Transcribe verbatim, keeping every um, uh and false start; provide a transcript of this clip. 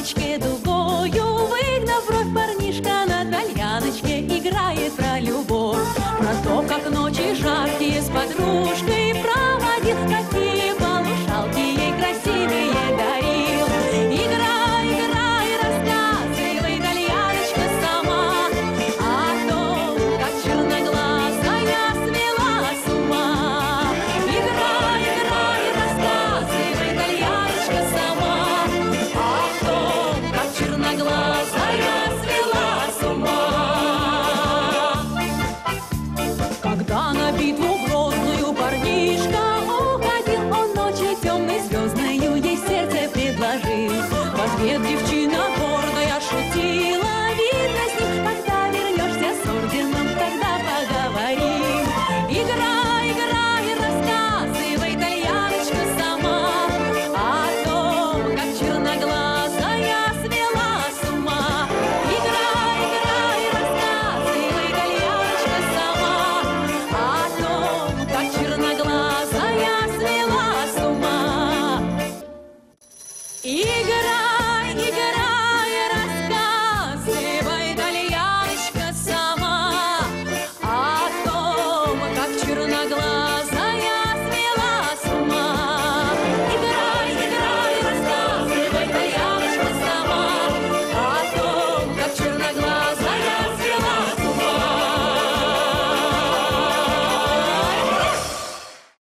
тальяночке дугою, выгнав бровь, парнишка на тальяночке играет про любовь, про то, как ночи жаркие с подружкой проводил, какие полушалки ей красивые дарил. Играй, играй, рассказывай, тальяночка, сама о том, как черноглазая свела с ума. Играй, играй, рассказывай, тальяночка, сама о том, как черноглазая свела с ума. Когда на битву грозную парнишка уходил, он ночью темной звездною ей сердце предложил. В ответ девчина гордая шутила: